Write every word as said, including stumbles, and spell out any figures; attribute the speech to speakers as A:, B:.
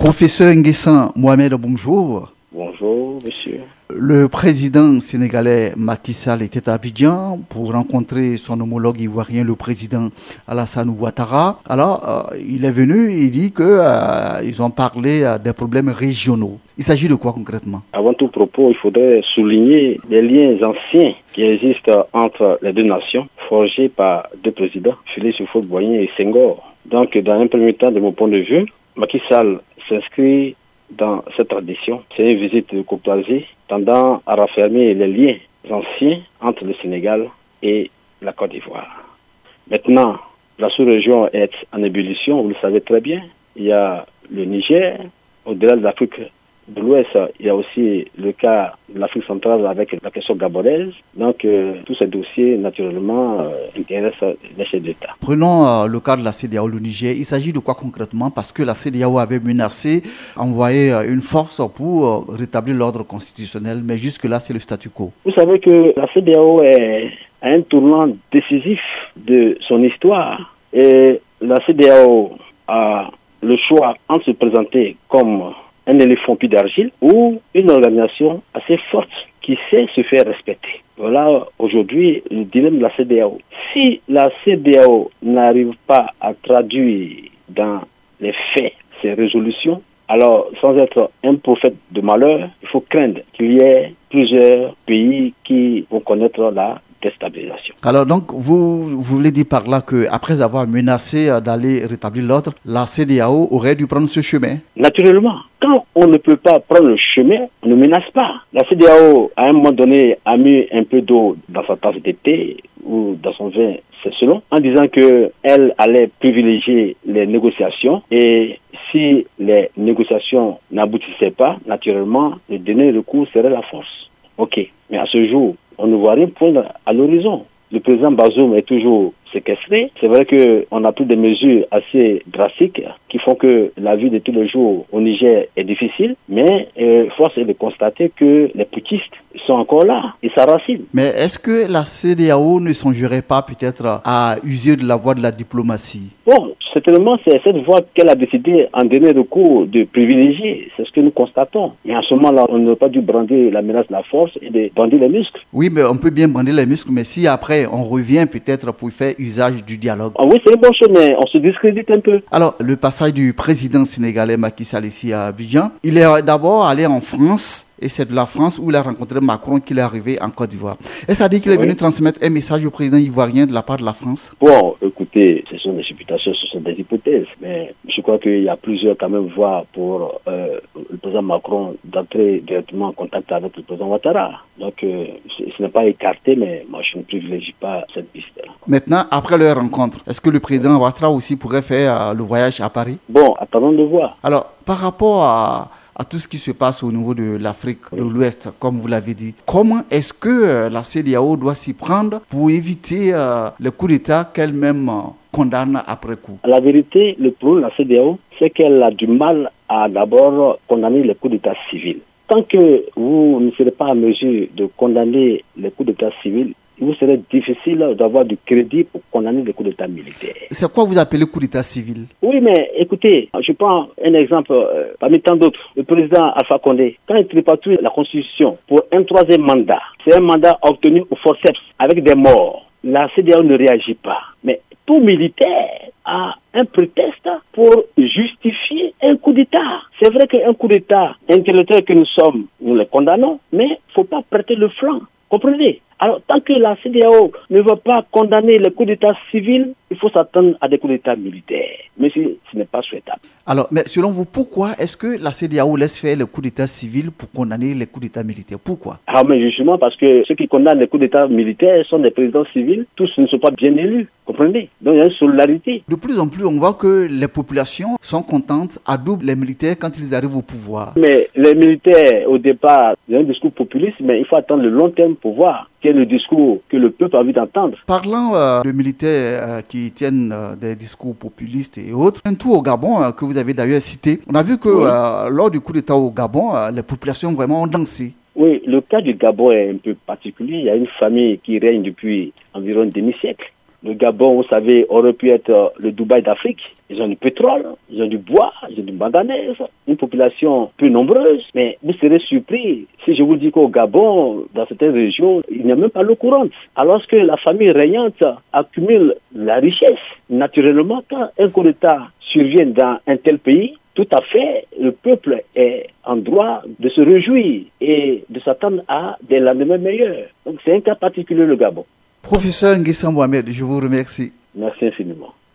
A: Professeur Nguessan Mohamed, bonjour.
B: Bonjour, monsieur.
A: Le président sénégalais Macky Sall était à Abidjan pour rencontrer son homologue ivoirien, le président Alassane Ouattara. Alors, euh, il est venu, il dit qu'ils euh, ont parlé euh, des problèmes régionaux. Il s'agit de quoi concrètement?
B: Avant tout propos, il faudrait souligner les liens anciens qui existent entre les deux nations, forgés par deux présidents, Félix Houphouët-Boigny et Senghor. Donc, dans un premier temps, de mon point de vue, Macky Sall s'inscrit dans cette tradition. C'est une visite de courtoisie tendant à raffermir les liens anciens entre le Sénégal et la Côte d'Ivoire. Maintenant, la sous-région est en ébullition, vous le savez très bien. Il y a le Niger, au-delà de l'Afrique de l'Ouest, il y a aussi le cas de l'Afrique centrale avec la question gabonaise. Donc, euh, tous ces dossiers, naturellement, euh, intéressent les chefs d'État.
A: Prenons euh, le cas de la C D A O, le Niger. Il s'agit de quoi concrètement? Parce que la C D A O avait menacé envoyer euh, une force pour euh, rétablir l'ordre constitutionnel, mais jusque-là, c'est le statu quo.
B: Vous savez que la C D A O est à un tournant décisif de son histoire. Et la C D A O a le choix entre se présenter comme un éléphant puis d'argile ou une organisation assez forte qui sait se faire respecter. Voilà aujourd'hui le dilemme de la C D A O. Si la C D A O n'arrive pas à traduire dans les faits ses résolutions, alors sans être un prophète de malheur, il faut craindre qu'il y ait plusieurs pays qui vont connaître la déstabilisation.
A: Alors donc, vous, vous voulez dire par là qu'après avoir menacé d'aller rétablir l'ordre, la C D A O aurait dû prendre ce chemin?
B: Naturellement. Quand on ne peut pas prendre le chemin, on ne menace pas. La C D A O, à un moment donné, a mis un peu d'eau dans sa tasse d'été ou dans son vin, c'est selon, en disant qu'elle allait privilégier les négociations et si les négociations n'aboutissaient pas, naturellement, le dernier recours serait la force. Ok, mais à ce jour, on ne voit rien poindre à l'horizon. Le président Bazoum est toujours séquestré. C'est vrai qu'on a pris des mesures assez drastiques qui font que la vie de tous les jours au Niger est difficile, mais euh, force est de constater que les putschistes sont encore là, ils s'enracinent.
A: Mais est-ce que la C D A O ne songerait pas peut-être à user de la voie de la diplomatie?
B: Bon, certainement, c'est cette voie qu'elle a décidé en dernier recours de privilégier. C'est ce que nous constatons. Mais à ce moment-là, on n'aurait pas dû brandir la menace de la force et de brandir les muscles.
A: Oui, mais on peut bien brandir les muscles, mais si après on revient peut-être pour faire usage du dialogue.
B: Ah oui, c'est une bonne chose, mais on se discrédite un peu.
A: Alors, le passage du président sénégalais Macky Sall ici à Abidjan, il est d'abord allé en France. Et c'est de la France où il a rencontré Macron qu'il est arrivé en Côte d'Ivoire. Est-ce à dire qu'il est oui. venu transmettre un message au président ivoirien de la part de la France?
B: Bon, écoutez, ce sont des supputations, ce sont des hypothèses. Mais je crois qu'il y a plusieurs quand même voies pour euh, le président Macron d'entrer directement en contact avec le président Ouattara. Donc, euh, ce n'est pas écarté, mais moi, je ne privilégie pas cette piste-là.
A: Maintenant, après leur rencontre, est-ce que le président Ouattara aussi pourrait faire euh, le voyage à Paris?
B: Bon, attendons de voir.
A: Alors, par rapport à... à tout ce qui se passe au niveau de l'Afrique de l'Ouest, comme vous l'avez dit. Comment est-ce que la C D A O doit s'y prendre pour éviter euh, le coup d'État qu'elle-même euh, condamne après coup?
B: La vérité, le problème de la C D A O, c'est qu'elle a du mal à d'abord condamner les coups d'État civils. Tant que vous ne serez pas en mesure de condamner les coups d'État civils, il vous serait difficile d'avoir du crédit pour condamner les coups d'État militaires.
A: C'est quoi vous appelez coup d'État civil?
B: Oui, mais écoutez, je prends un exemple euh, parmi tant d'autres. Le président Alpha Condé, quand il tripatouille la Constitution pour un troisième mandat, c'est un mandat obtenu au forceps avec des morts. La C D A O ne réagit pas. Mais tout militaire a un prétexte pour justifier un coup d'État. C'est vrai qu'un coup d'État intellectuel que nous sommes, nous le condamnons, mais il ne faut pas prêter le flanc. Comprenez? Alors, tant que la C D A O ne va pas condamner les coups d'État civils, il faut s'attendre à des coups d'État militaires. Mais ce n'est pas souhaitable.
A: Alors, mais selon vous, pourquoi est-ce que la C D A O laisse faire les coups d'État civils pour condamner les coups d'État militaires? Pourquoi?
B: Ah, mais justement parce que ceux qui condamnent les coups d'État militaires sont des présidents civils. Tous ne sont pas bien élus. Comprenez? Donc, il y a une solidarité.
A: De plus en plus, on voit que les populations sont contentes, adoubent les militaires quand ils arrivent au pouvoir.
B: Mais les militaires, au départ, il y a un discours populiste, mais il faut attendre le long terme pour voir quel est le discours que le peuple a envie d'entendre.
A: Parlant euh, de militaires euh, qui tiennent euh, des discours populistes et autres, un tour au Gabon euh, que vous avez d'ailleurs cité, on a vu que oui. euh, lors du coup d'État au Gabon, euh, les populations vraiment ont dansé.
B: Oui, le cas du Gabon est un peu particulier. Il y a une famille qui règne depuis environ demi-siècle. Le Gabon, vous savez, aurait pu être le Dubaï d'Afrique. Ils ont du pétrole, ils ont du bois, ils ont du manganèse, une population plus nombreuse. Mais vous serez surpris si je vous dis qu'au Gabon, dans certaines régions, il n'y a même pas l'eau courante. Alors que la famille régnante accumule la richesse. Naturellement, quand un coup d'État survient dans un tel pays, tout à fait, le peuple est en droit de se réjouir et de s'attendre à des lendemains meilleurs. Donc c'est un cas particulier, le Gabon.
A: Professeur Nguessan Mohamed, je vous remercie.
B: Merci infiniment.